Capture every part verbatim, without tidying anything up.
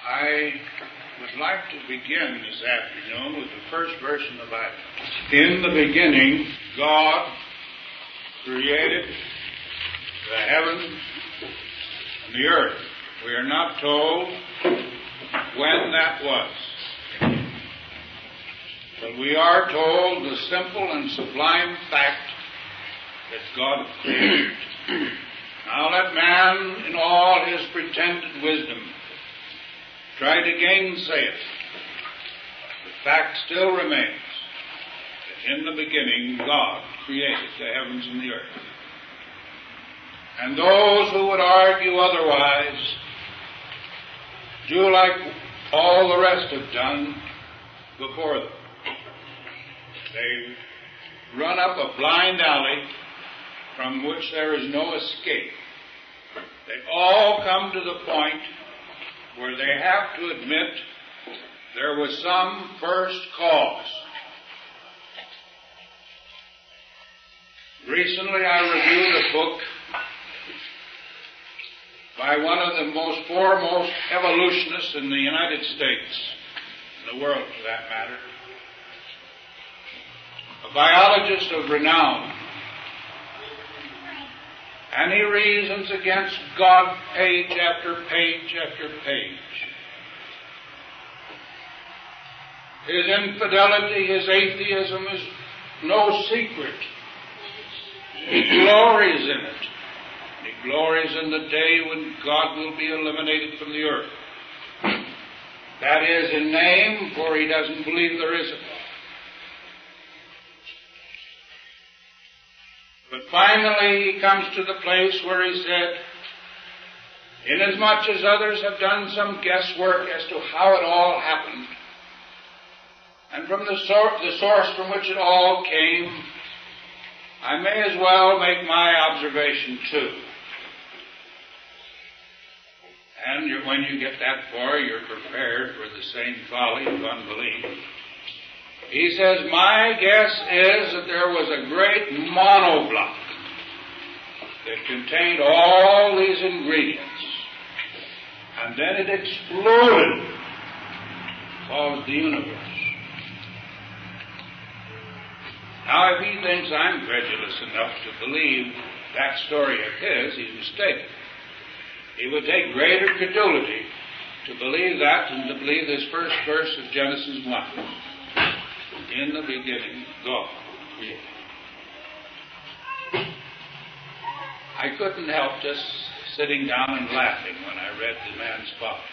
I would like to begin this afternoon with the first verse in the Bible. In the beginning, God created the heavens and the earth. We are not told when that was, but we are told the simple and sublime fact that God created. Now let man, in all his pretended wisdom, try to gainsay it. The fact still remains that in the beginning God created the heavens and the earth. And those who would argue otherwise do like all the rest have done before them. They run up a blind alley from which there is no escape. They all come to the point where they have to admit there was some first cause. Recently I reviewed a book by one of the most foremost evolutionists in the United States, in the world for that matter, a biologist of renown. And he reasons against God page after page after page. His infidelity, his atheism is no secret. He glories in it. He glories in the day when God will be eliminated from the earth. That is in name, for he doesn't believe there is a God. But finally he comes to the place where he said, inasmuch as others have done some guesswork as to how it all happened, and from the, sor- the source from which it all came, I may as well make my observation too. And you're, when you get that far, you're prepared for the same folly of unbelief. He says, my guess is that there was a great monoblock that contained all these ingredients. And then it exploded, caused the universe. Now, if he thinks I'm credulous enough to believe that story of his, he's mistaken. He would take greater credulity to believe that than to believe this first verse of Genesis one. In the beginning, God created. I couldn't help just sitting down and laughing when I read the man's father.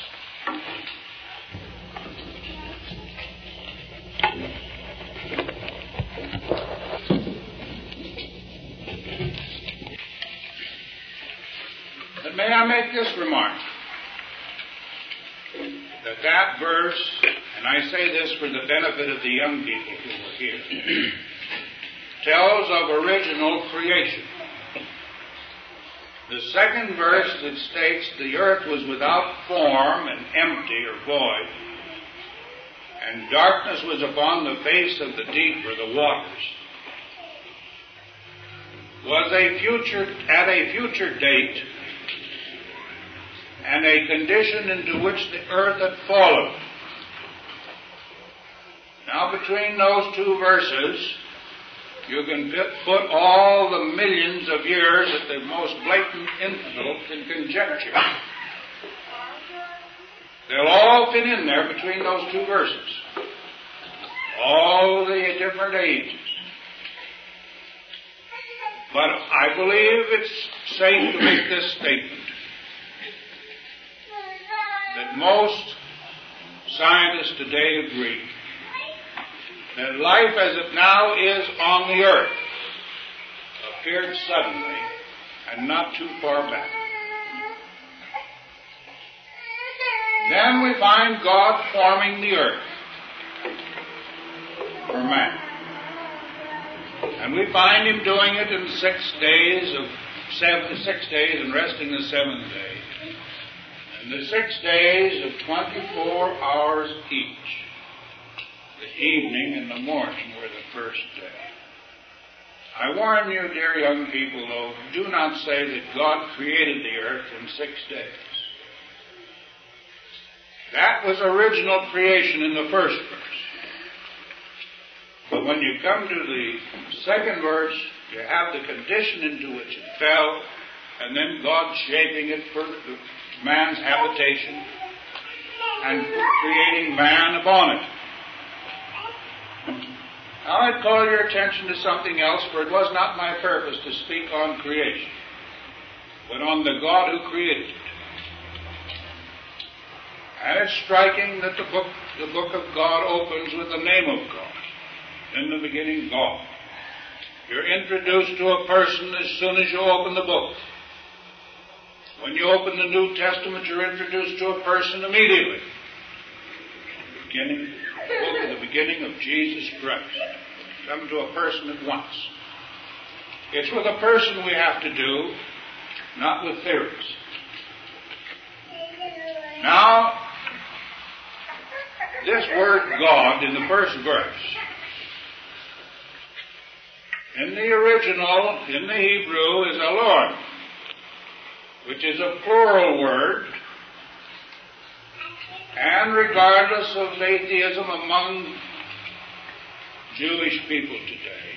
But may I make this remark? That that verse, and I say this for the benefit of the young people who are here, tells of original creation. The second verse that states the earth was without form and empty or void, and darkness was upon the face of the deep or the waters, was a future, at a future date, and a condition into which the earth had fallen. Now, between those two verses, you can put all the millions of years that the most blatant infidel can conjecture. They'll all fit in there between those two verses. All the different ages. But I believe it's safe to make this statement. That most scientists today agree that life as it now is on the earth appeared suddenly and not too far back. Then we find God forming the earth for man. And we find him doing it in six days of seven, six days and resting the seventh day. And the six days of twenty-four hours each. The evening and the morning were the first day. I warn you, dear young people, though, do not say that God created the earth in six days. That was original creation in the first verse. But when you come to the second verse, you have the condition into which it fell, and then God shaping it for man's habitation and creating man upon it. Now I'd call your attention to something else, for it was not my purpose to speak on creation, but on the God who created it. And it's striking that the book, the book of God opens with the name of God. In the beginning, God. You're introduced to a person as soon as you open the book. When you open the New Testament, you're introduced to a person immediately. The beginning, the book of the beginning of Jesus Christ. Come to a person at once. It's with a person we have to do, not with theories. Now, this word God in the first verse, in the original, in the Hebrew, is Elohim, which is a plural word, and regardless of atheism among Jewish people today,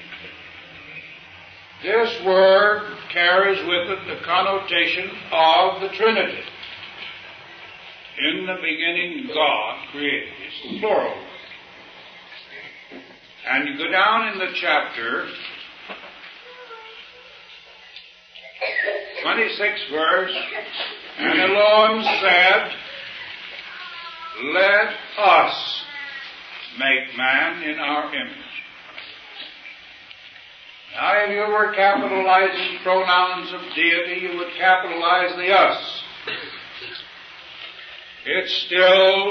this word carries with it the connotation of the Trinity. In the beginning, God created. It's the plural word. And you go down in the chapter, twenty-sixth verse, and Elohim said, let us make man in our image. Now, if you were capitalizing pronouns of deity, you would capitalize the us. It's still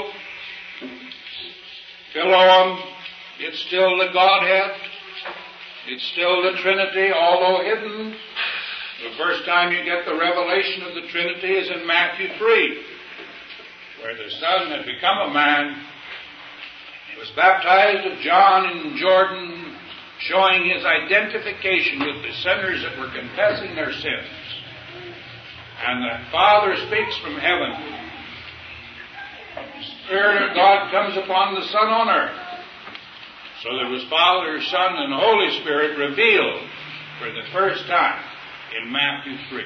Elohim. It's still the Godhead. It's still the Trinity, although hidden. The first time you get the revelation of the Trinity is in Matthew three, where the Son had become a man. He was baptized of John in Jordan, showing his identification with the sinners that were confessing their sins. And the Father speaks from heaven. The Spirit of God comes upon the Son on earth. So there was Father, Son, and Holy Spirit revealed for the first time in Matthew three.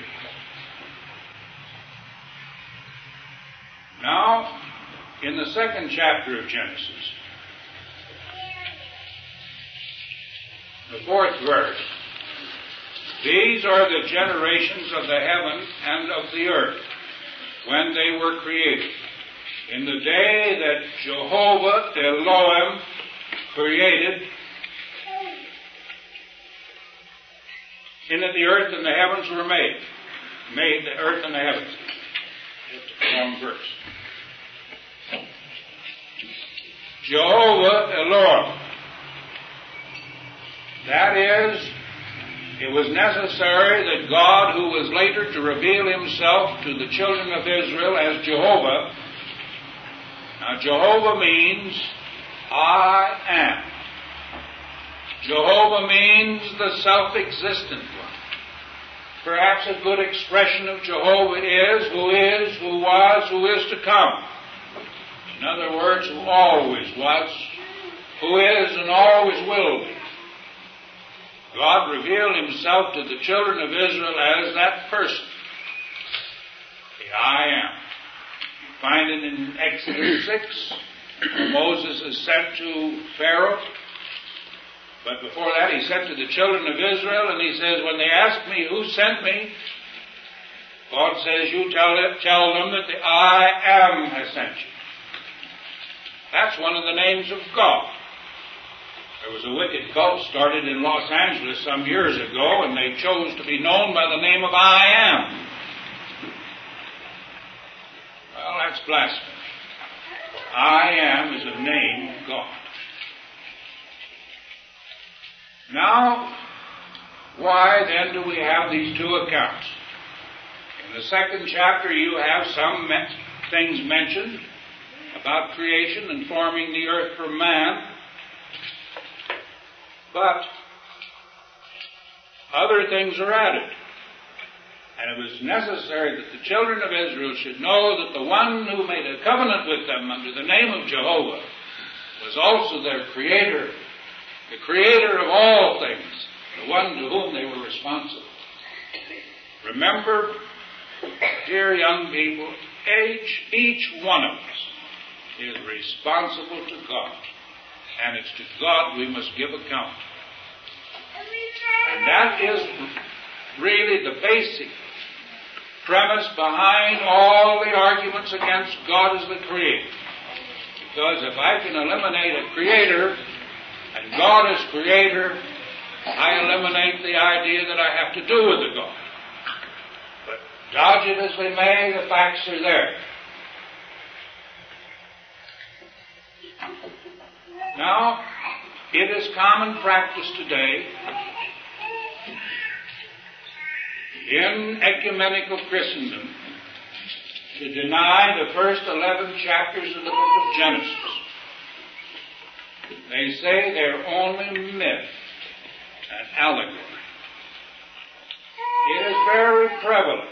Now, in the second chapter of Genesis, the fourth verse, these are the generations of the heaven and of the earth when they were created. In the day that Jehovah Elohim created, in that the earth and the heavens were made. Made the earth and the heavens. It's a long verse. Jehovah Elohim. That is, it was necessary that God, who was later to reveal himself to the children of Israel as Jehovah. Now, Jehovah means I am. Jehovah means the self-existent one. Perhaps a good expression of Jehovah is who is, who was, who is to come. In other words, who always was, who is, and always will be. God revealed himself to the children of Israel as that person. The I am. You find it in Exodus six, where Moses is sent to Pharaoh. But before that, he sent to the children of Israel, and he says, when they ask me who sent me, God says, you tell, it, tell them that the I am has sent you. That's one of the names of God. There was a wicked cult started in Los Angeles some years ago, and they chose to be known by the name of I am. Well, that's blasphemy. I am is a name of God. Now, why then do we have these two accounts? In the second chapter, you have some me- things mentioned about creation and forming the earth from man. But other things are added. And it was necessary that the children of Israel should know that the one who made a covenant with them under the name of Jehovah was also their Creator, the Creator of all things, the one to whom they were responsible. Remember, dear young people, each, each one of us is responsible to God. And it's to God we must give account. And that is really the basic premise behind all the arguments against God as the Creator. Because if I can eliminate a Creator and God as Creator, I eliminate the idea that I have to do with the God. But dodge it as we may, the facts are there. Now, it is common practice today in ecumenical Christendom to deny the first eleven chapters of the book of Genesis. They say they're only myth and allegory. It is very prevalent.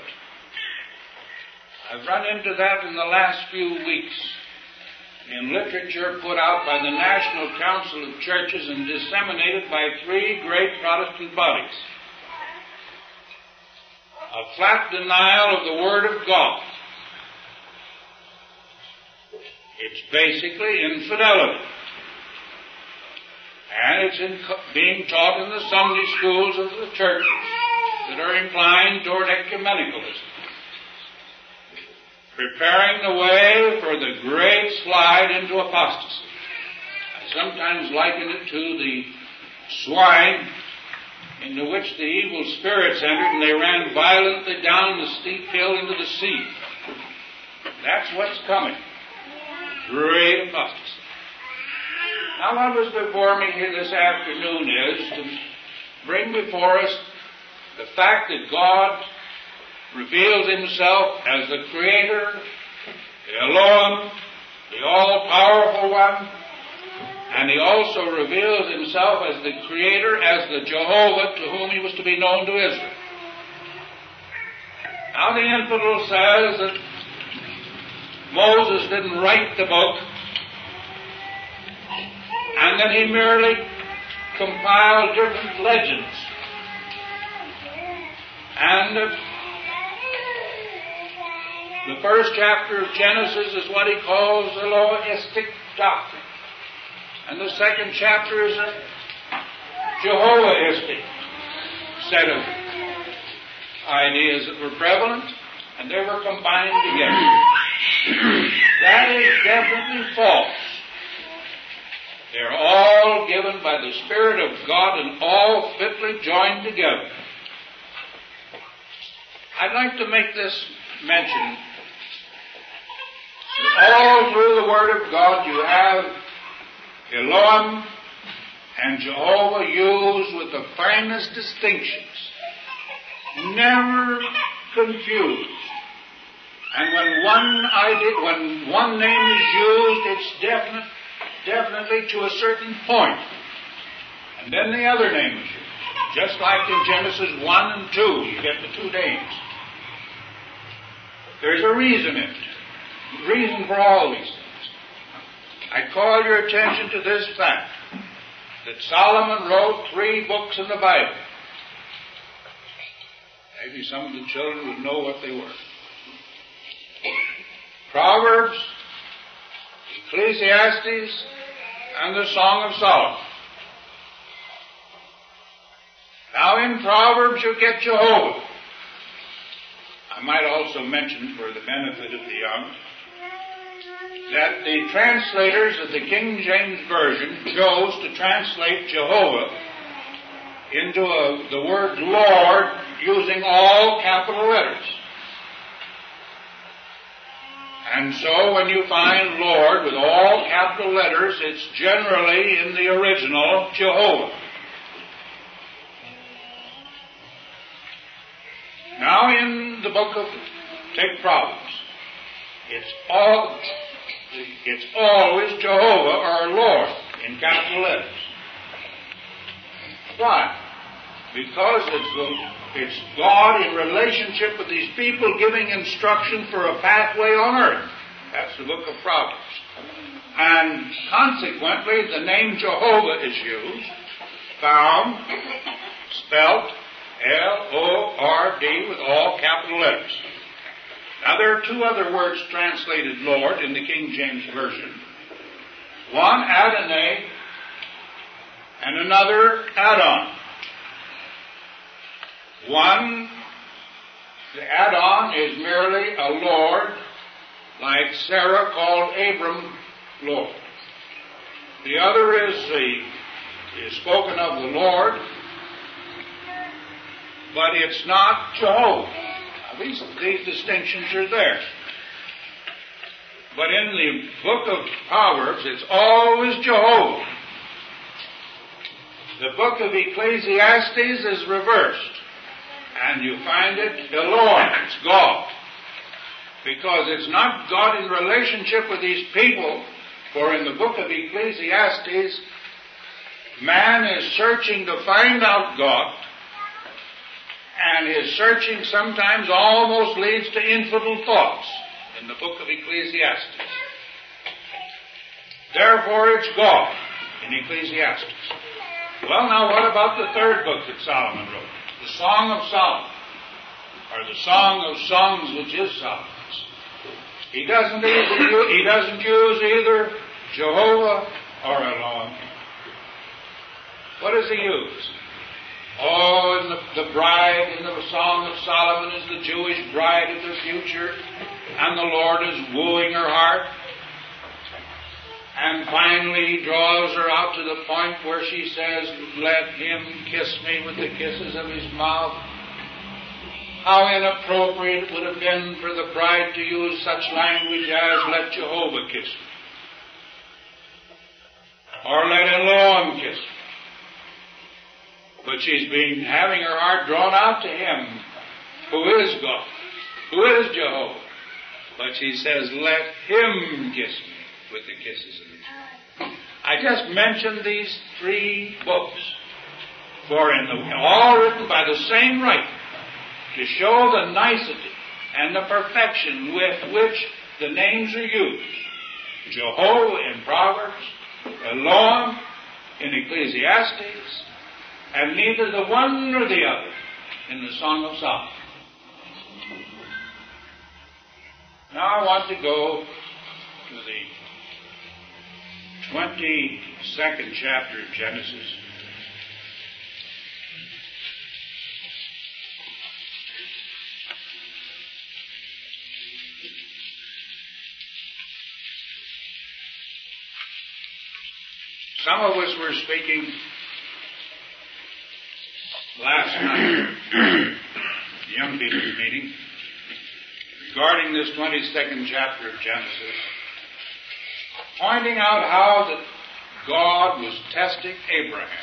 I've run into that in the last few weeks in literature put out by the National Council of Churches and disseminated by three great Protestant bodies. A flat denial of the Word of God. It's basically infidelity. And it's in, being taught in the Sunday schools of the churches that are inclined toward ecumenicalism, preparing the way for the great slide into apostasy. I sometimes liken it to the swine into which the evil spirits entered and they ran violently down the steep hill into the sea. That's what's coming. Great apostasy. Now what was before me here this afternoon is to bring before us the fact that God reveals Himself as the Creator, the Elohim, the all-powerful one, and He also reveals Himself as the Creator, as the Jehovah to whom He was to be known to Israel. Now the infidel says that Moses didn't write the book, and that he merely compiled different legends. And uh, the first chapter of Genesis is what he calls the Elohistic doctrine. And the second chapter is a Jehovahistic set of ideas that were prevalent, and they were combined together. That is definitely false. They're all given by the Spirit of God and all fitly joined together. I'd like to make this mention. All through the Word of God you have Elohim and Jehovah used with the finest distinctions. Never confused. And when one idea, when one name is used, it's definite, definitely to a certain point. And then the other name is used. Just like in Genesis one and two, you get the two names. There's a reason in it. Reason for all these things. I call your attention to this fact, that Solomon wrote three books in the Bible. Maybe some of the children would know what they were. Proverbs, Ecclesiastes, and the Song of Solomon. Now in Proverbs you get Jehovah. I might also mention, for the benefit of the young, that the translators of the King James Version chose to translate Jehovah into a, the word Lord using all capital letters. And so when you find Lord with all capital letters, it's generally in the original Jehovah. Now in the book of, take Proverbs, it's all, it's always Jehovah or Lord in capital letters. Why? Because it's, the, it's God in relationship with these people giving instruction for a pathway on earth. That's the book of Proverbs. And consequently, the name Jehovah is used, found, spelt L O R D with all capital letters. Now there are two other words translated Lord in the King James Version. One, Adonai, and another, Adon. One, the Adon is merely a Lord, like Sarah called Abram Lord. The other is the is spoken of the Lord, but it's not Jehovah. Now, these, these distinctions are there. But in the book of Proverbs, it's always Jehovah. The book of Ecclesiastes is reversed, and you find it Elohim, it's God. Because it's not God in relationship with these people, for in the book of Ecclesiastes, man is searching to find out God, and his searching sometimes almost leads to infidel thoughts in the book of Ecclesiastes. Therefore, it's God in Ecclesiastes. Well, now what about the third book that Solomon wrote? The Song of Solomon, or the Song of Songs, which is Solomon's. He doesn't either, he doesn't use either Jehovah or Elohim. What does he use? Oh, and the, the bride in the Song of Solomon is the Jewish bride of the future, and the Lord is wooing her heart. And finally he draws her out to the point where she says, let him kiss me with the kisses of his mouth. How inappropriate it would have been for the bride to use such language as, let Jehovah kiss me. Or let Elohim kiss me. But she's been having her heart drawn out to him, who is God, who is Jehovah. But she says, let him kiss me with the kisses of his mouth. I just mentioned these three books, for in the, all written by the same writer, to show the nicety and the perfection with which the names are used. Jehovah in Proverbs, Elohim in Ecclesiastes, and neither the one nor the other in the Song of Solomon. Now I want to go to the twenty-second chapter of Genesis. Some of us were speaking last night, the young people's meeting, regarding this twenty-second chapter of Genesis, pointing out how that God was testing Abraham.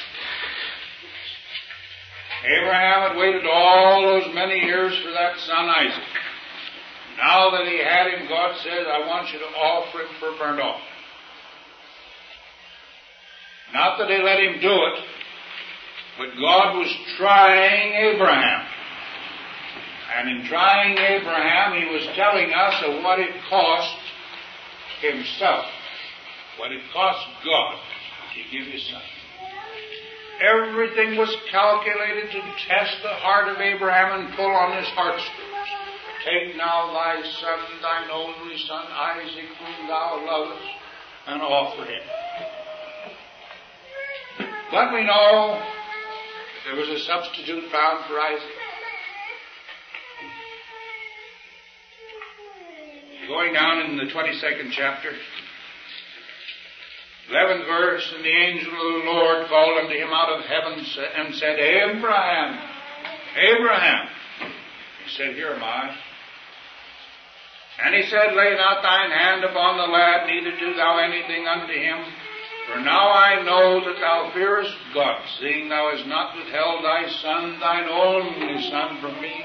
Abraham had waited all those many years for that son Isaac. Now that he had him, God said, I want you to offer him for burnt offering. Not that he let him do it, but God was trying Abraham. And in trying Abraham, he was telling us of what it cost himself, what it cost God to give his son. Everything was calculated to test the heart of Abraham and pull on his heartstrings. Take now thy son, thine only son, Isaac, whom thou lovest, and offer him. But we know there was a substitute found for Isaac. Going down in the twenty-second chapter, eleventh verse, and the angel of the Lord called unto him out of heaven and said, Abraham, Abraham. He said, Here am I. And he said, Lay not thine hand upon the lad, neither do thou anything unto him. For now I know that thou fearest God, seeing thou hast not withheld thy son, thine only son, from me.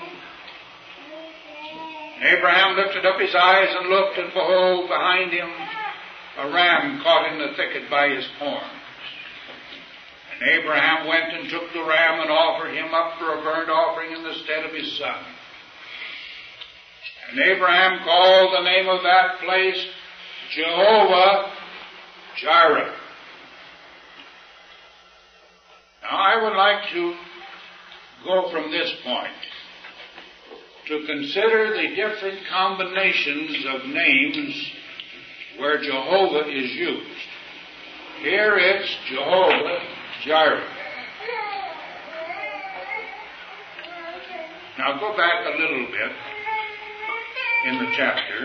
And Abraham lifted up his eyes and looked, and behold, behind him a ram caught in the thicket by his horns. And And Abraham went and took the ram and offered him up for a burnt offering in the stead of his son. And Abraham called the name of that place Jehovah Jireh. Now I would like to go from this point to consider the different combinations of names where Jehovah is used. Here it's Jehovah Jireh. Now go back a little bit in the chapter.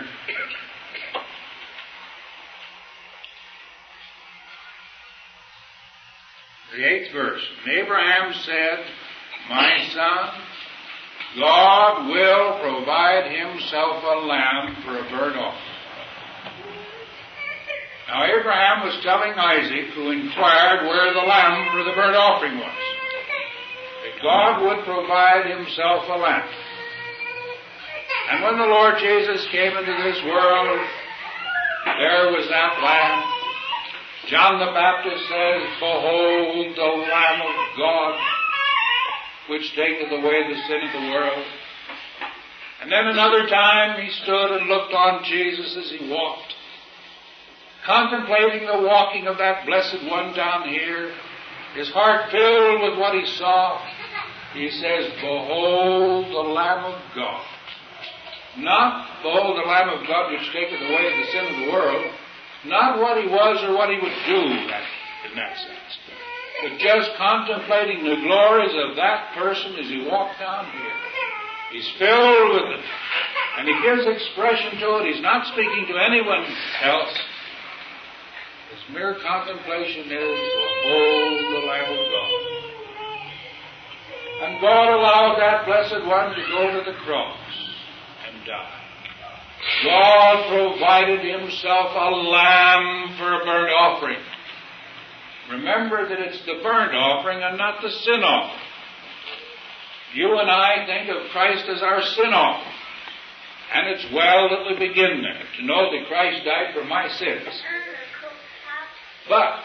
The eighth verse. And Abraham said, "My son, God will provide himself a lamb for a burnt offering." Now Abraham was telling Isaac, who inquired where the lamb for the burnt offering was, that God would provide himself a lamb. And when the Lord Jesus came into this world, there was that lamb. John the Baptist says, "Behold the Lamb of God, which taketh away the sin of the world." And then another time he stood and looked on Jesus as he walked, contemplating the walking of that blessed one down here, his heart filled with what he saw. He says, "Behold the Lamb of God." Not, "Behold the Lamb of God, which taketh away the sin of the world." Not what he was or what he would do in that sense, but just contemplating the glories of that person as he walked down here. He's filled with it, and he gives expression to it. He's not speaking to anyone else. His mere contemplation is, "Behold the Lamb of God." And God allowed that blessed one to go to the cross and die. God provided himself a lamb for a burnt offering. Remember that it's the burnt offering and not the sin offering. You and I think of Christ as our sin offering. And it's well that we begin there, to know that Christ died for my sins. But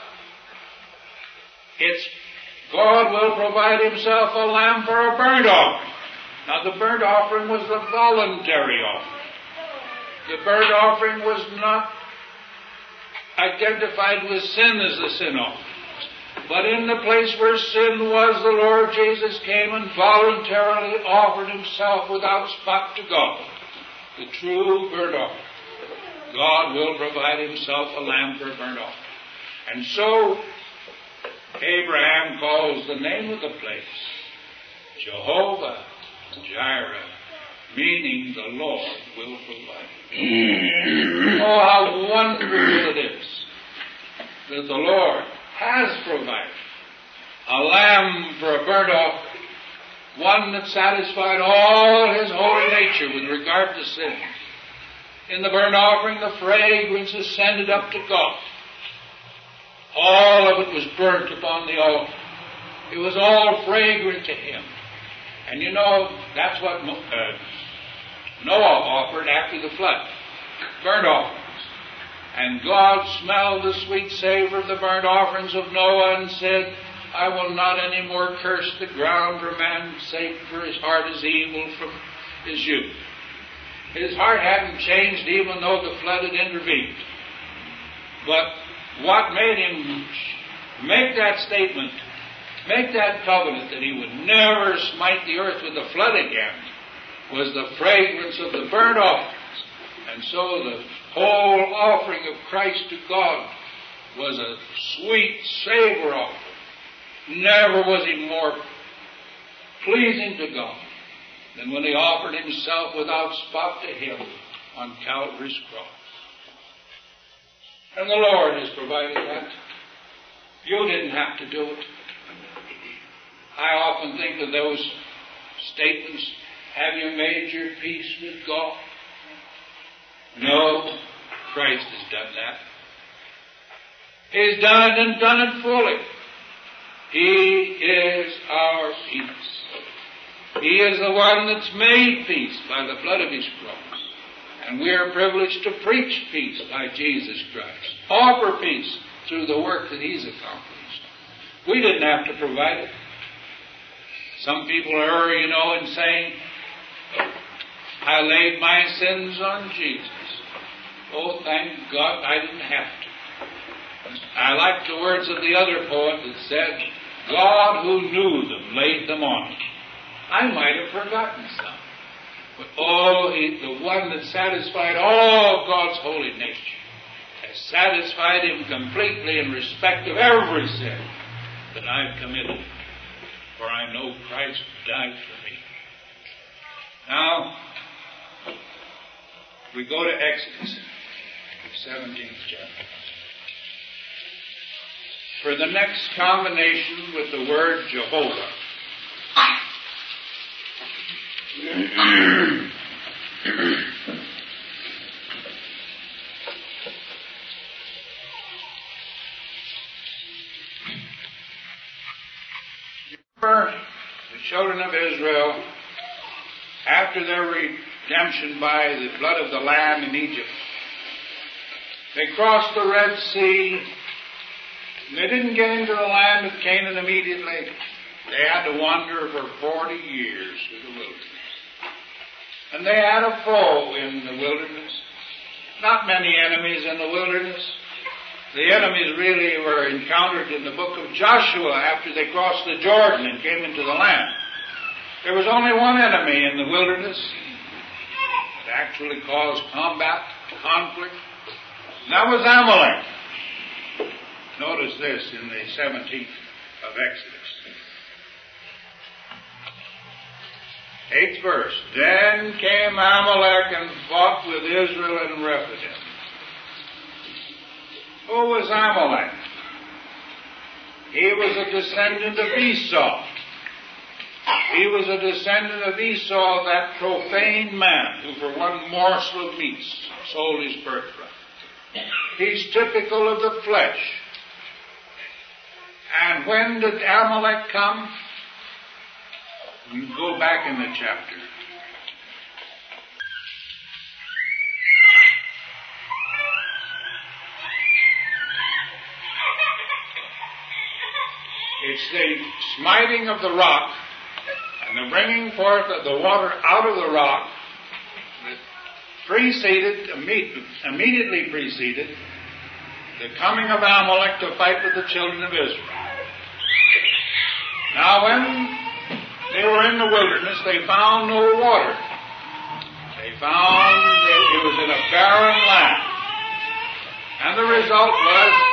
it's God will provide himself a lamb for a burnt offering. Now the burnt offering was the voluntary offering. The burnt offering was not identified with sin as the sin offering. But in the place where sin was, the Lord Jesus came and voluntarily offered himself without spot to God. The true burnt offering. God will provide himself a lamb for a burnt offering. And so, Abraham calls the name of the place Jehovah Jireh, meaning the Lord will provide. Oh, how wonderful it is that the Lord has provided a lamb for a burnt offering, one that satisfied all his holy nature with regard to sin. In the burnt offering, the fragrance ascended up to God. All of it was burnt upon the altar. It was all fragrant to him. And you know, that's what uh, Noah offered after the flood. Burnt offerings. And God smelled the sweet savor of the burnt offerings of Noah and said, "I will not any more curse the ground for man's sake, for his heart is evil from his youth." His heart hadn't changed even though the flood had intervened. But what made him make that statement, make that covenant that he would never smite the earth with the flood again, was the fragrance of the burnt offerings. And so the whole offering of Christ to God was a sweet savor offering. Never was he more pleasing to God than when he offered himself without spot to him on Calvary's cross. And the Lord has provided that. You didn't have to do it. I often think of those statements, "Have you made your peace with God?" No, Christ has done that. He's done it and done it fully. He is our peace. He is the one that's made peace by the blood of his cross. And we are privileged to preach peace by Jesus Christ. Offer peace through the work that he's accomplished. We didn't have to provide it. Some people err, you know, in saying, I laid my sins on Jesus. Oh, thank God I didn't have to. I like the words of the other poet that said, God who knew them laid them on. I might have forgotten some. But oh, he, the one that satisfied all God's holy nature has satisfied him completely in respect of every sin that I've committed. For I know Christ died for me. Now, we go to Exodus, the seventeenth chapter. For the next combination with the word Jehovah, the children of Israel, after their redemption by the blood of the Lamb in Egypt, they crossed the Red Sea. They didn't get into the land of Canaan immediately. They had to wander for forty years through the wilderness. And they had a foe in the wilderness. Not many enemies in the wilderness. The enemies really were encountered in the book of Joshua after they crossed the Jordan and came into the land. There was only one enemy in the wilderness that actually caused combat, conflict. And that was Amalek. Notice this in the seventeenth of Exodus. Eighth verse. Then came Amalek and fought with Israel and Rephidim. Who was Amalek? He was a descendant of Esau. He was a descendant of Esau, that profane man who for one morsel of meat sold his birthright. He's typical of the flesh. And when did Amalek come? Go back in the chapter. It's the smiting of the rock and the bringing forth of the water out of the rock that preceded, immediately preceded, the coming of Amalek to fight with the children of Israel. Now when they were in the wilderness, they found no water. They found that it was in a barren land. And the result was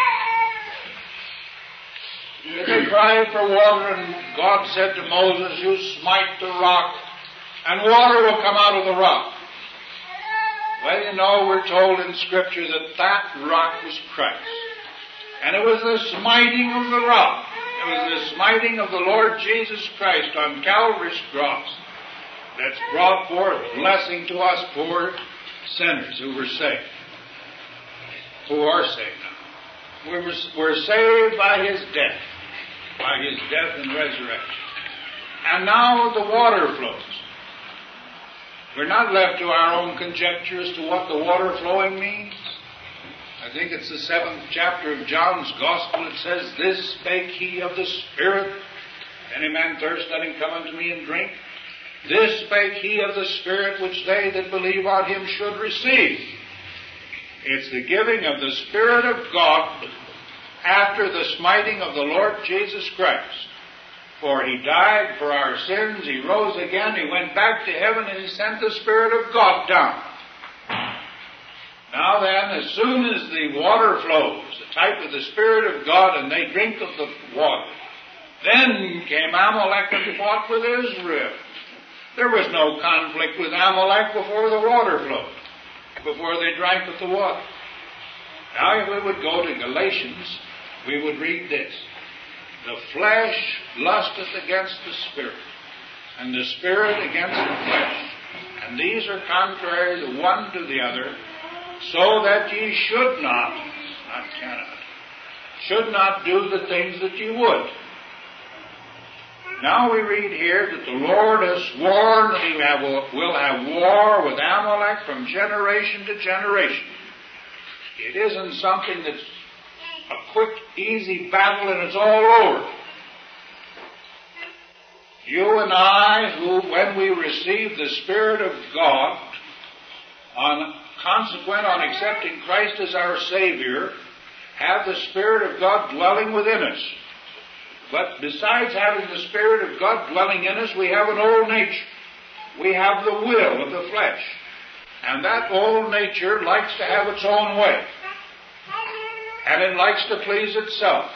that they cried for water, and God said to Moses, you smite the rock, and water will come out of the rock. Well, you know, we're told in Scripture that that rock was Christ. And it was the smiting of the rock. It was the smiting of the Lord Jesus Christ on Calvary's cross that's brought forth blessing to us poor sinners who were saved. Who are saved now. We were, we're saved by His death. By His death and resurrection. And now the water flows. We're not left to our own conjecture as to what the water flowing means. I think it's the seventh chapter of John's Gospel. It says, this spake he of the Spirit. If any man thirst, let him come unto me and drink. This spake he of the Spirit, which they that believe on him should receive. It's the giving of the Spirit of God after the smiting of the Lord Jesus Christ. For He died for our sins, He rose again, He went back to heaven, and He sent the Spirit of God down. Now then, as soon as the water flows, the type of the Spirit of God, and they drink of the water, then came Amalek and fought with Israel. There was no conflict with Amalek before the water flowed, before they drank of the water. Now if we would go to Galatians, we would read this. The flesh lusteth against the Spirit, and the Spirit against the flesh. And these are contrary the one to the other, so that ye should not, not cannot, should not do the things that ye would. Now we read here that the Lord has sworn that He have, will have war with Amalek from generation to generation. It isn't something that's a quick, easy battle and it's all over. You and I, who, when we receive the Spirit of God, on consequent on accepting Christ as our Savior, have the Spirit of God dwelling within us. But besides having the Spirit of God dwelling in us, we have an old nature. We have the will of the flesh. And that old nature likes to have its own way. And it likes to please itself.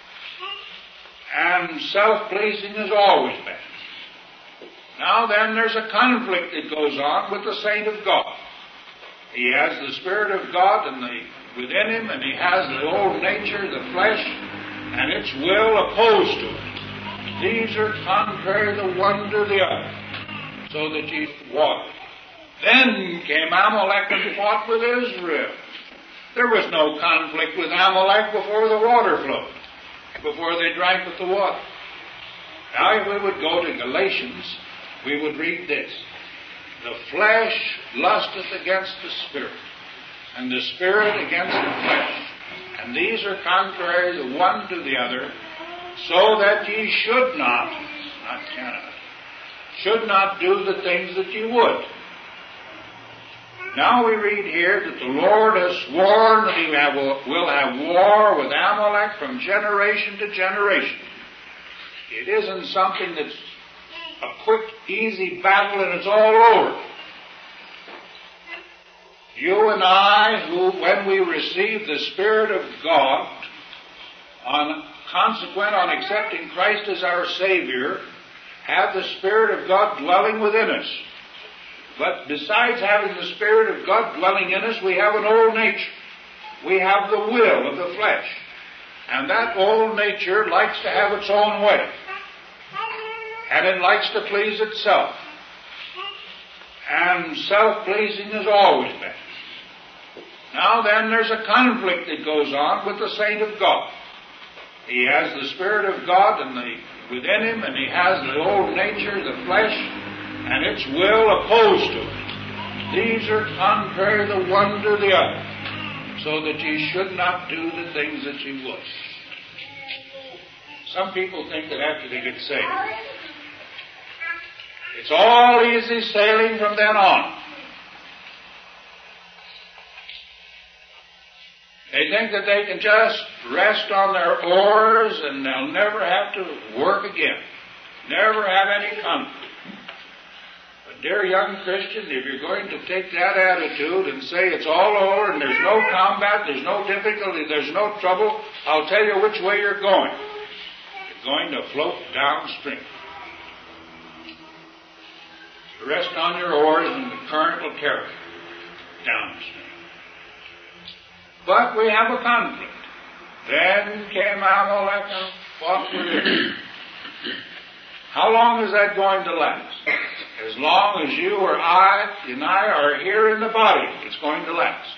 And self-pleasing is always best. Now then, there's a conflict that goes on with the saint of God. He has the Spirit of God in the, within him, and he has the old nature, the flesh, and its will opposed to it. These are contrary the one to the other, so that ye walk. Then came Amalek and fought with Israel. There was no conflict with Amalek before the water flowed, before they drank with the water. Now if we would go to Galatians, we would read this. The flesh lusteth against the Spirit, and the Spirit against the flesh. And these are contrary the one to the other, so that ye should not, not cannot, should not do the things that ye would. Now we read here that the Lord has sworn that he have, will have war with Amalek from generation to generation. It isn't something that's a quick, easy battle and it's all over. You and I, who, when we receive the Spirit of God, on consequent on accepting Christ as our Savior, have the Spirit of God dwelling within us. But besides having the Spirit of God dwelling in us, we have an old nature. We have the will of the flesh. And that old nature likes to have its own way. And it likes to please itself. And self-pleasing is always best. Now then, there's a conflict that goes on with the saint of God. He has the Spirit of God in the, within him, and he has the old nature, the flesh, and its will opposed to it. These are contrary the one to the other, so that ye should not do the things that ye would. Some people think that after they get saved, it's all easy sailing from then on. They think that they can just rest on their oars and they'll never have to work again. Never have any conflict. But dear young Christian, if you're going to take that attitude and say it's all over and there's no combat, there's no difficulty, there's no trouble, I'll tell you which way you're going. You're going to float downstream. Rest on your oars and the current will carry you downstream. But we have a conflict. Then came Amalek and fought with Israel. How long is that going to last? As long as you or I and I are here in the body, it's going to last.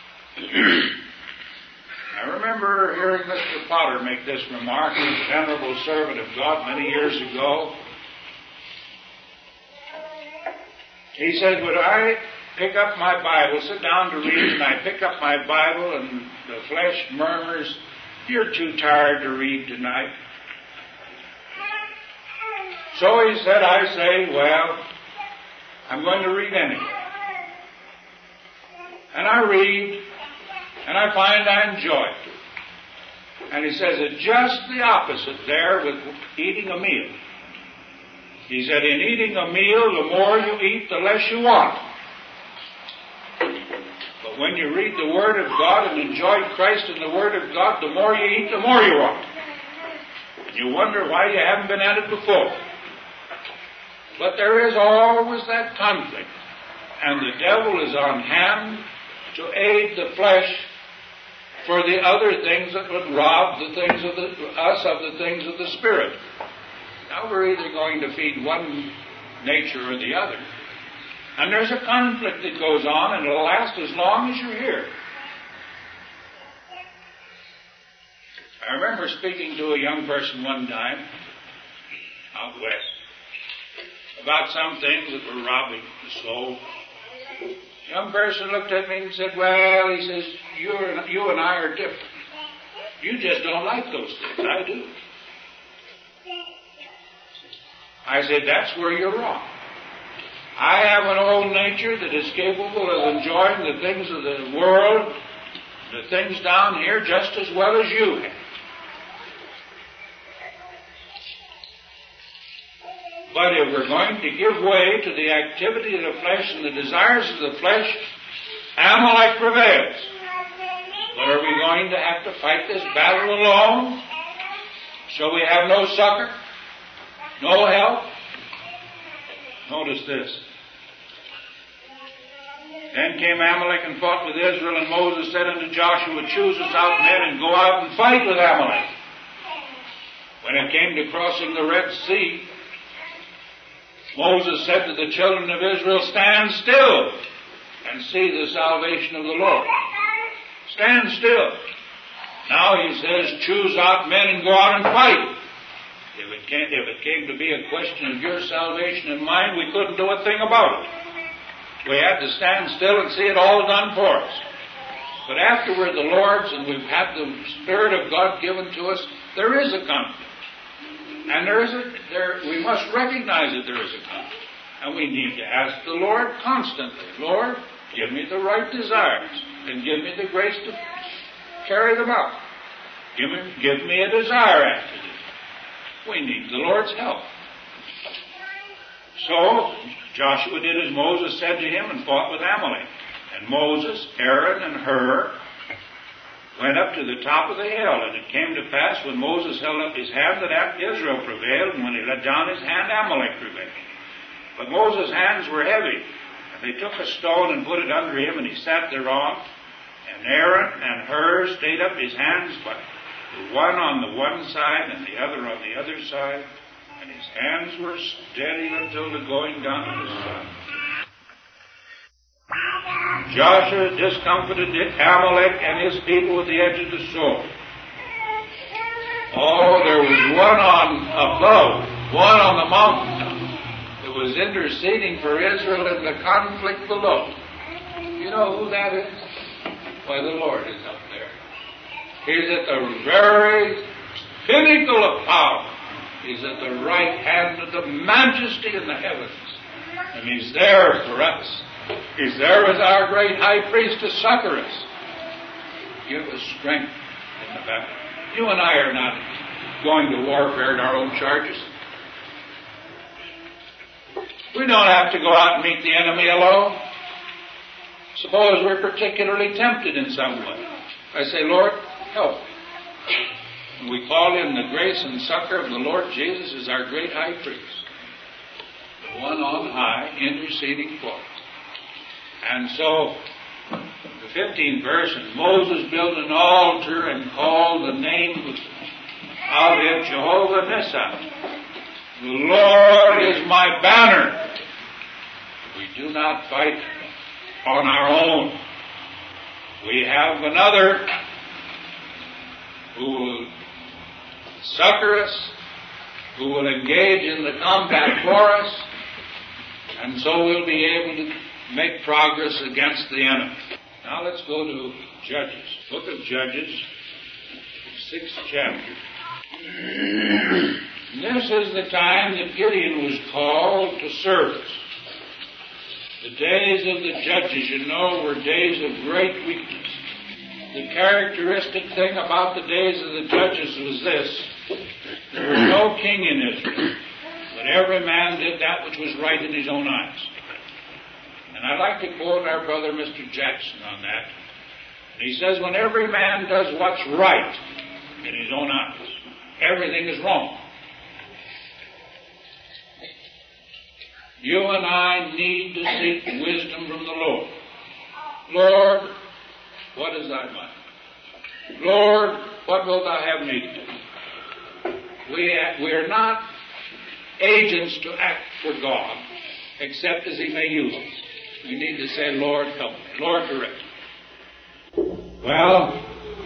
I remember hearing Mister Potter make this remark. He was a venerable servant of God many years ago. He said, would I pick up my Bible, sit down to read, and I pick up my Bible, and the flesh murmurs, you're too tired to read tonight. So he said, I say, well, I'm going to read anyway. And I read, and I find I enjoy it. And he says it's just the opposite there with eating a meal. He said, in eating a meal, the more you eat, the less you want. But when you read the Word of God and enjoy Christ and the Word of God, the more you eat, the more you want. You wonder why you haven't been at it before. But there is always that conflict. And the devil is on hand to aid the flesh for the other things that would rob the things of the, us of the things of the Spirit. Now we're either going to feed one nature or the other. And there's a conflict that goes on, and it'll last as long as you're here. I remember speaking to a young person one time, out west, about some things that were robbing the soul. The young person looked at me and said, well, he says, You're, you and I are different. You just don't like those things. I do. I said, that's where you're wrong. I have an old nature that is capable of enjoying the things of the world, the things down here, just as well as you have. But if we're going to give way to the activity of the flesh and the desires of the flesh, Amalek prevails. But are we going to have to fight this battle alone? Shall we have no succor? No help? Notice this. Then came Amalek and fought with Israel, and Moses said unto Joshua, choose us out men and go out and fight with Amalek. When it came to crossing the Red Sea, Moses said to the children of Israel, stand still and see the salvation of the Lord. Stand still. Now he says, choose out men and go out and fight. If it came, if it came to be a question of your salvation and mine, we couldn't do a thing about it. We had to stand still and see it all done for us. But after we're the Lord's and we've had the Spirit of God given to us, there is a conflict. And there is a, there, we must recognize that there is a conflict. And we need to ask the Lord constantly, Lord, give me the right desires and give me the grace to carry them out. Give me, give me a desire after this. We need the Lord's help. So Joshua did as Moses said to him and fought with Amalek. And Moses, Aaron, and Hur went up to the top of the hill. And it came to pass when Moses held up his hand that Israel prevailed, and when he let down his hand, Amalek prevailed. But Moses' hands were heavy, and they took a stone and put it under him, and he sat thereon. And Aaron and Hur stayed up his hands, but the one on the one side and the other on the other side, and his hands were steady until the going down of the sun. Joshua discomfited Amalek and his people with the edge of the sword. Oh, there was one on above, one on the mountain that was interceding for Israel in the conflict below. You know who that is? Why, the Lord is up there. He's at the very pinnacle of power. He's at the right hand of the majesty in the heavens. And He's there for us. He's there as our great high priest to succor us. Give us strength in the battle. You and I are not going to warfare in our own charges. We don't have to go out and meet the enemy alone. Suppose we're particularly tempted in some way. I say, Lord, help. And we call in the grace and succor of the Lord Jesus as our great high priest. The one on high, interceding for us. And so, the fifteenth verse, and Moses built an altar and called the name of it Jehovah Nissi. The Lord is my banner. We do not fight on our own. We have another who will succor us, who will engage in the combat for us, and so we'll be able to make progress against the enemy. Now let's go to Judges. Book of Judges, sixth chapter. This is the time that Gideon was called to service. The days of the judges, you know, were days of great weakness. The characteristic thing about the days of the judges was this. There was no king in Israel, but every man did that which was right in his own eyes. And I'd like to quote our brother Mister Jackson on that. And he says, when every man does what's right in his own eyes, everything is wrong. You and I need to seek wisdom from the Lord. Lord, what is thy mind? Lord, what wilt thou have me to do? We, we are not agents to act for God, except as He may use us. We need to say, Lord, help me. Lord, direct me. Well,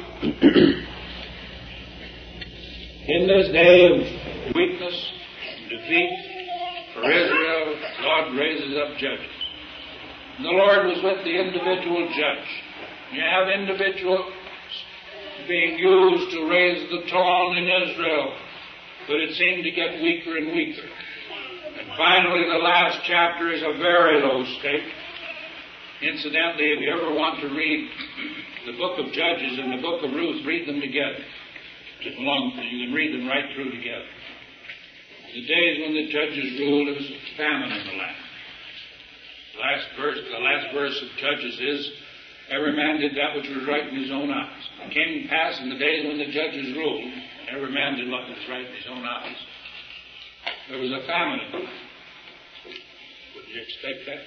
in this day of weakness and defeat for Israel, God raises up judges. And the Lord was with the individual judge. You have individuals being used to raise the tone in Israel, but it seemed to get weaker and weaker. Finally, the last chapter is a very low stake. Incidentally, if you ever want to read the book of Judges and the book of Ruth, read them together. It belongs to you. You can read them right through together. The days when the judges ruled, there was a famine in the land. The last verse, the last verse of Judges is, every man did that which was right in his own eyes. It came to pass in the days when the judges ruled, every man did what was right in his own eyes. There was a famine in the land. Would you expect that?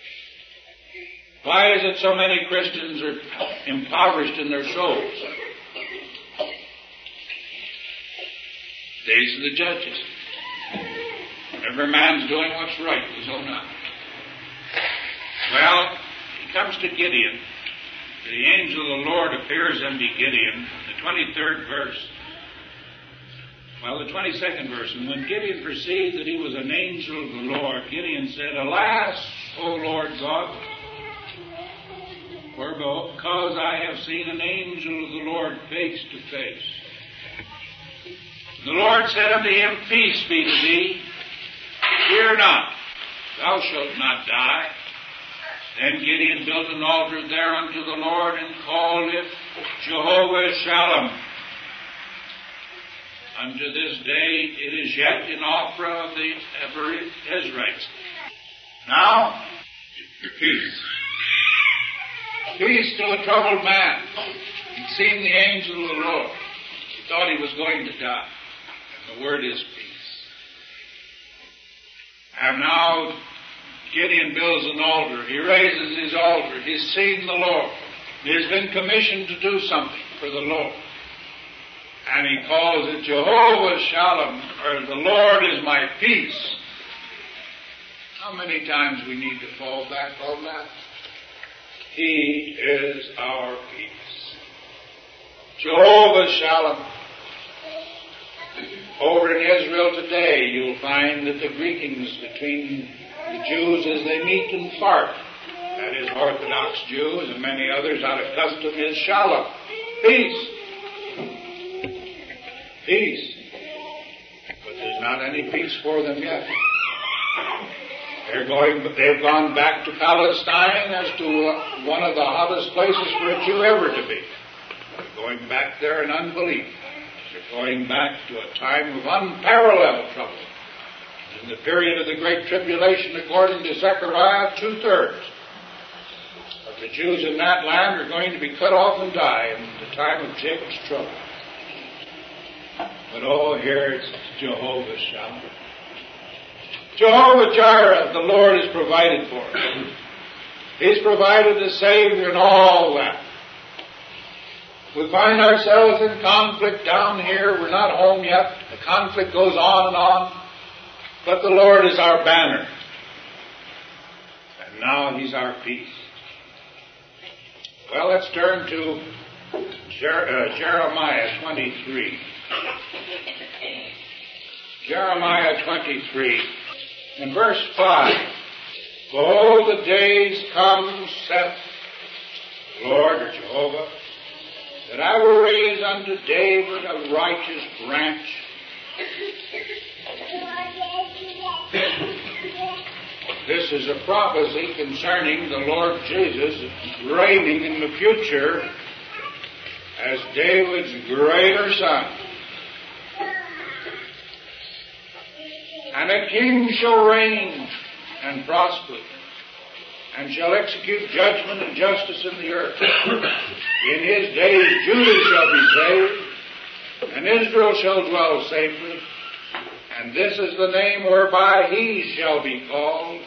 Why is it so many Christians are impoverished in their souls? Days of the judges. Every man's doing what's right in his own eyes. Well, it comes to Gideon. The angel of the Lord appears unto Gideon, the twenty-third verse. Well, the twenty-second verse. And when Gideon perceived that he was an angel of the Lord, Gideon said, Alas, O Lord God, for because I have seen an angel of the Lord face to face. The Lord said unto him, Peace be to thee. Fear not, thou shalt not die. Then Gideon built an altar there unto the Lord and called it Jehovah Shalom. Unto this day it is yet in opera of the Ezrites. Now, peace. Peace to a troubled man. He'd seen the angel of the Lord. He thought he was going to die. And the word is peace. And now Gideon builds an altar. He raises his altar. He's seen the Lord. He has been commissioned to do something for the Lord. And he calls it Jehovah Shalom, or the Lord is my peace. How many times we need to fall back on that? He is our peace. Jehovah Shalom. Over in Israel today, you'll find that the greetings between the Jews as they meet and part, that is, Orthodox Jews and many others out of custom, is Shalom. Peace. Peace. But there's not any peace for them yet. They're going, but they've gone back to Palestine as to uh, one of the hottest places for a Jew ever to be. They're going back there in unbelief. They're going back to a time of unparalleled trouble. In the period of the Great Tribulation, according to Zechariah, two-thirds of the Jews in that land are going to be cut off and die in the time of Jacob's trouble. But oh, here it's Jehovah Shalom. Jehovah Jireh, the Lord has provided for us. He's provided a Savior and all that. We find ourselves in conflict down here. We're not home yet. The conflict goes on and on. But the Lord is our banner. And now He's our peace. Well, let's turn to Jer- uh, Jeremiah twenty-three. Jeremiah twenty-three. In verse five. Behold, the days come, saith the Lord, or Jehovah, that I will raise unto David a righteous branch. This is a prophecy concerning the Lord Jesus reigning in the future as David's greater son. And a king shall reign and prosper, and shall execute judgment and justice in the earth. In his days Judah shall be saved, and Israel shall dwell safely. And this is the name whereby he shall be called,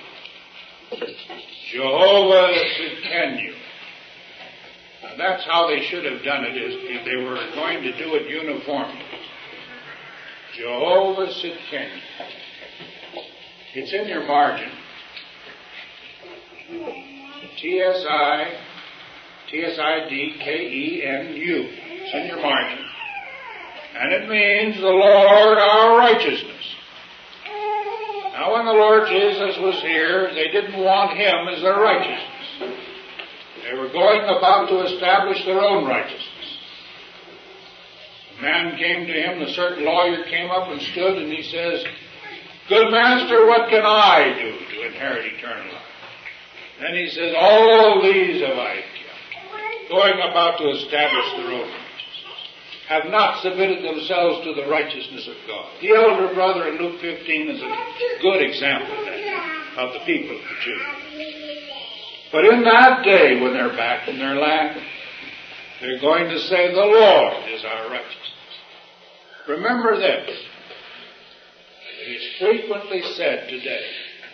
Jehovah Tsidkenu. Now that's how they should have done it, is if they were going to do it uniformly. Jehovah Tsidkenu. It's in your margin. T S I, T S I D K E N U. It's in your margin. And it means the Lord our righteousness. Now when the Lord Jesus was here, they didn't want Him as their righteousness. They were going about to establish their own righteousness. A man came to him, a certain lawyer came up and stood, and he says, Good master, what can I do to inherit eternal life? Then he says, all these have I kept, going about to establish their own righteousness, have not submitted themselves to the righteousness of God. The elder brother in Luke fifteen is a good example of that, of the people of the Jews. But in that day, when they're back in their land, they're going to say, the Lord is our righteousness. Remember this. It is frequently said today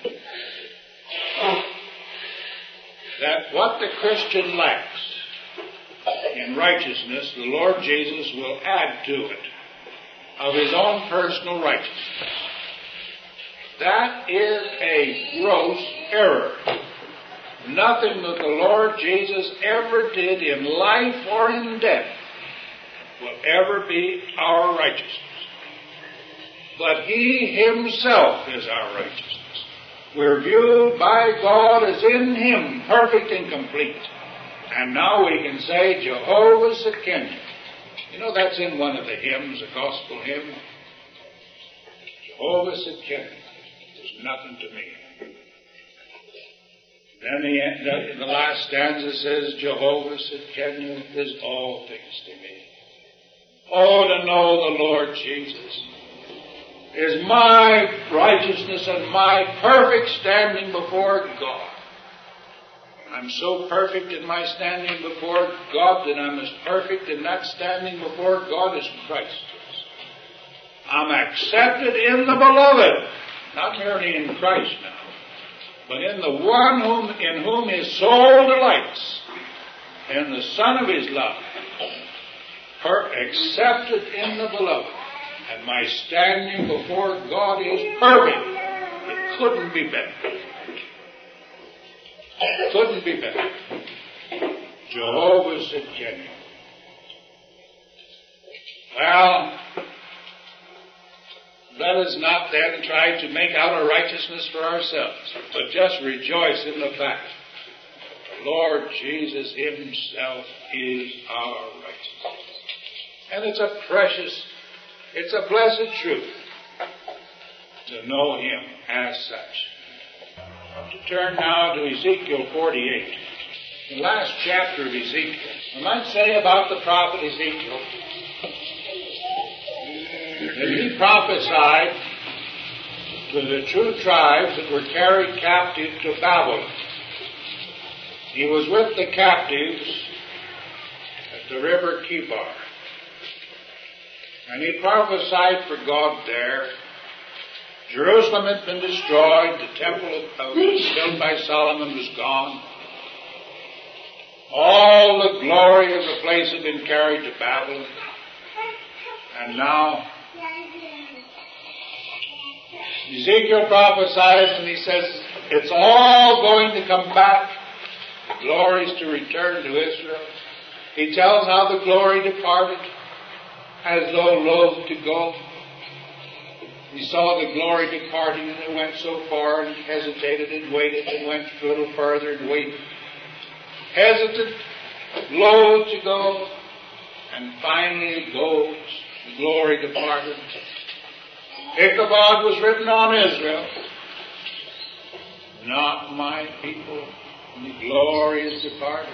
that what the Christian lacks in righteousness, the Lord Jesus will add to it of His own personal righteousness. That is a gross error. Nothing that the Lord Jesus ever did in life or in death will ever be our righteousness. But He Himself is our righteousness. We're viewed by God as in Him, perfect and complete. And now we can say, Jehovah Sekenu. You know, that's in one of the hymns, a gospel hymn. Jehovah Sekenu is nothing to me. Then the, the last stanza says, Jehovah Sekenu is all things to me. Oh, to know the Lord Jesus is my righteousness and my perfect standing before God. I'm so perfect in my standing before God that I'm as perfect in that standing before God as Christ is. I'm accepted in the beloved, not merely in Christ now, but in the one whom, in whom His soul delights, in the Son of His love. Per- accepted in the beloved. And my standing before God is perfect. It couldn't be better. It couldn't be better. Jehovah Sekenu. Well, let us not then try to make out a righteousness for ourselves, but just rejoice in the fact that the Lord Jesus Himself is our righteousness. And it's a precious, it's a blessed truth to know Him as such. To turn now to Ezekiel forty-eight, the last chapter of Ezekiel. I might say about the prophet Ezekiel that he prophesied to the true tribes that were carried captive to Babylon. He was with the captives at the river Kibar. And he prophesied for God there. Jerusalem had been destroyed. The temple of, built by Solomon was gone. All the glory of the place had been carried to Babylon. And now Ezekiel prophesied, and he says, it's all going to come back. The glory is to return to Israel. He tells how the glory departed as though loath to go. He saw the glory departing, and it went so far, and hesitated and waited, and went a little further and waited. Hesitant, loath to go, and finally it goes. The glory departed. Ichabod was written on Israel. Not my people, the glory is departed.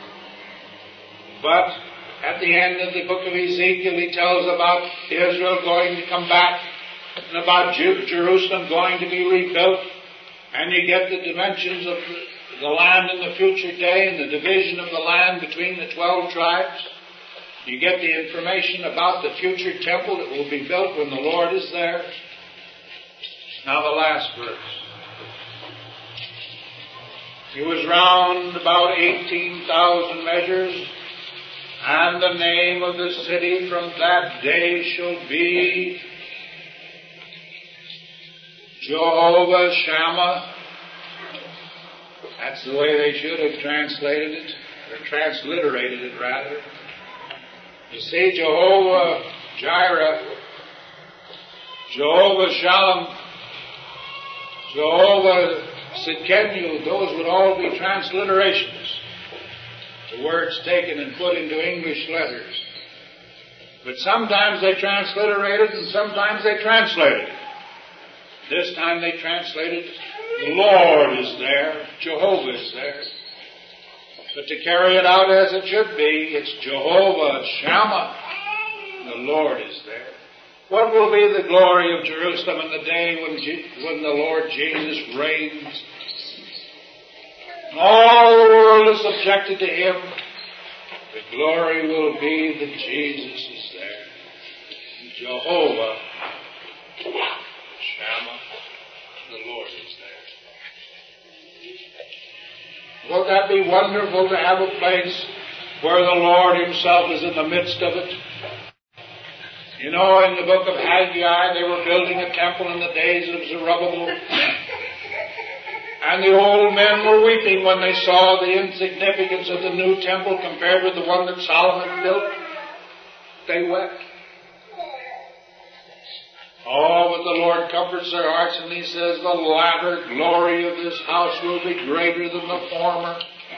But at the end of the book of Ezekiel, he tells about Israel going to come back, and about Jerusalem going to be rebuilt, and you get the dimensions of the land in the future day and the division of the land between the twelve tribes. You get the information about the future temple that will be built when the Lord is there. Now the last verse. It was round about eighteen thousand measures, and the name of the city from that day shall be Jehovah Shammah. That's the way they should have translated it, or transliterated it rather. You see, Jehovah Jireh, Jehovah Shalom, Jehovah Sekenu, those would all be transliterations. The words taken and put into English letters. But sometimes they transliterated and sometimes they translated it. This time they translated, the Lord is there, Jehovah is there. But to carry it out as it should be, it's Jehovah Shammah, the Lord is there. What will be the glory of Jerusalem in the day when, Je- when the Lord Jesus reigns? All the world is subjected to Him. The glory will be that Jesus is there. Jehovah Shammah, the Lord is there. Won't that be wonderful to have a place where the Lord Himself is in the midst of it? You know, in the book of Haggai, they were building a temple in the days of Zerubbabel. And the old men were weeping when they saw the insignificance of the new temple compared with the one that Solomon built. They wept. Oh, but the Lord comforts their hearts, and He says, the latter glory of this house will be greater than the former.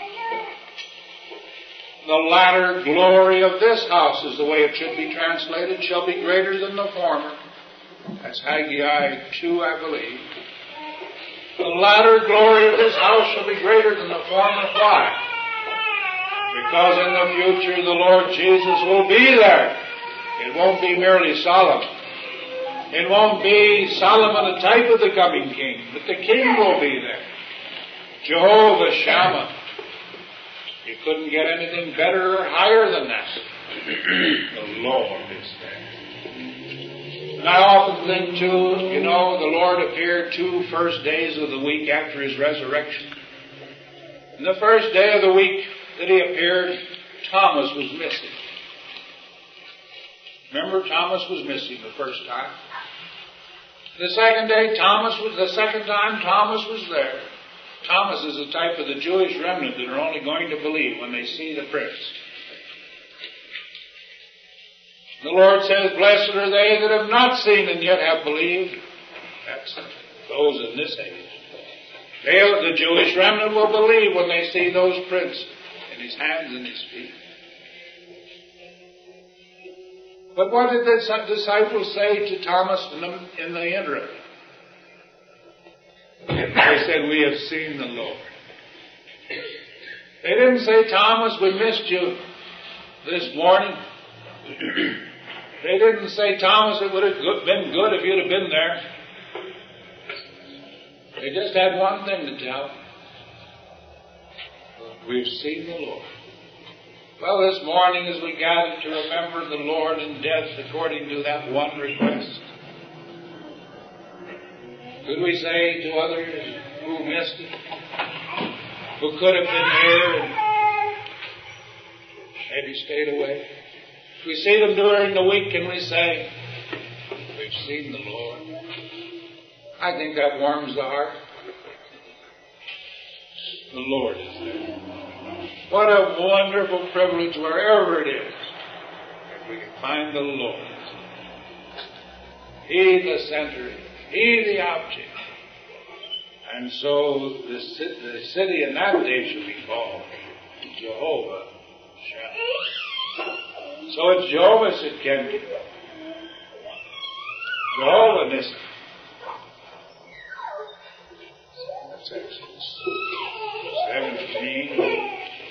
The latter glory of this house is the way it should be translated, shall be greater than the former. That's Haggai two, I believe. The latter glory of this house shall be greater than the former. Why? Because in the future the Lord Jesus will be there. It won't be merely Solomon. It won't be Solomon, a type of the coming king, but the king will be there. Jehovah Shammah. You couldn't get anything better or higher than that. The Lord is there. And I often think too, you know, the Lord appeared two first days of the week after His resurrection. And the first day of the week that He appeared, Thomas was missing. Remember, Thomas was missing the first time. The second day, Thomas was, the second time, Thomas was there. Thomas is a type of the Jewish remnant that are only going to believe when they see the Prince. The Lord says, blessed are they that have not seen and yet have believed. That's those in this age. They, the Jewish remnant will believe when they see those prints in His hands and His feet. But what did the disciples say to Thomas in the, in the interim? They said, we have seen the Lord. They didn't say, Thomas, we missed you this morning. They didn't say, Thomas, it would have been good if you'd have been there. They just had one thing to tell. We've seen the Lord. Well, this morning as we gather to remember the Lord in death according to that one request, could we say to others who missed it, who could have been here and maybe stayed away? If we see them during the week, can we say, we've seen the Lord? I think that warms the heart. The Lord is there. What a wonderful privilege wherever it is, if we can find the Lord. He the center, He the object. And so the, the city in that day shall be called Jehovah Shammah. So it's Jehovah Sidkenu. Jehovah Nissi. That's Exodus seventeen.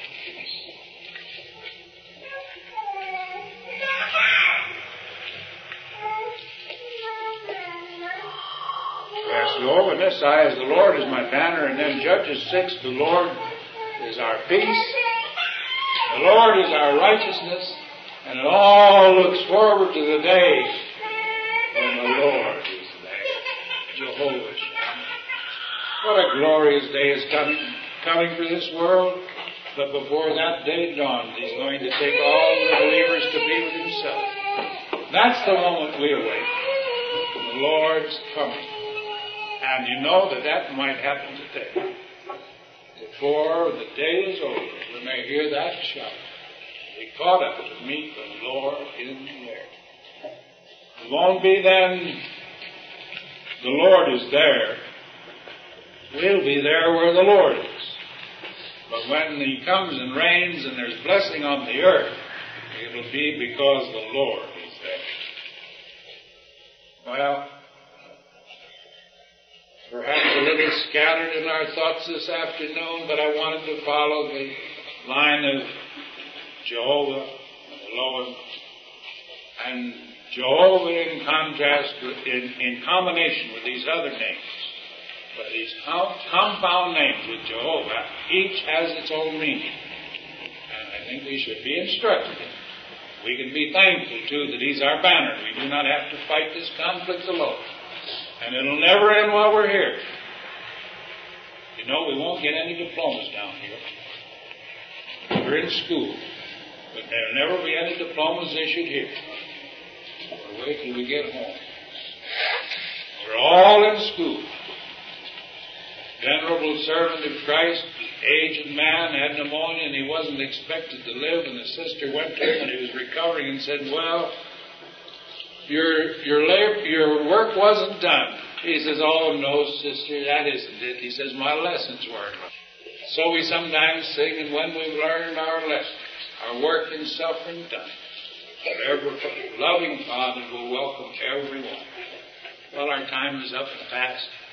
Jehovah Nissi is the Lord is my banner, and then Judges six, the Lord is our peace, the Lord is our righteousness, and it all looks forward to the day when the Lord is there. Jehovah Shammah. What a glorious day is coming, coming for this world, but before that day dawns, He's going to take all the believers to be with Himself. That's the moment we await. The Lord's coming. And you know that that might happen today. Before the day is over, we may hear that shout. We caught up to meet the Lord in the air. It won't be then the Lord is there. We'll be there where the Lord is. But when He comes and reigns and there's blessing on the earth, it'll be because the Lord is there. Well, scattered in our thoughts this afternoon, but I wanted to follow the line of Jehovah, Elohim, and Jehovah in contrast, with, in, in combination with these other names. But these com- compound names with Jehovah, each has its own meaning. And I think we should be instructed. We can be thankful, too, that He's our banner. We do not have to fight this conflict alone. And it'll never end while we're here. You know, we won't get any diplomas down here. We're in school. But there'll never be any diplomas issued here. We'll wait till we get home. We're all in school. Venerable servant of Christ, aged man, had pneumonia, and he wasn't expected to live, and the sister went to him, and he was recovering, and said, well, your your labor, your work wasn't done. He says, oh, no, sister, that isn't it. He says, my lessons weren't. So we sometimes sing, and when we've learned our lesson, our work in suffering done, whatever loving Father will welcome everyone. Well, our time is up and past.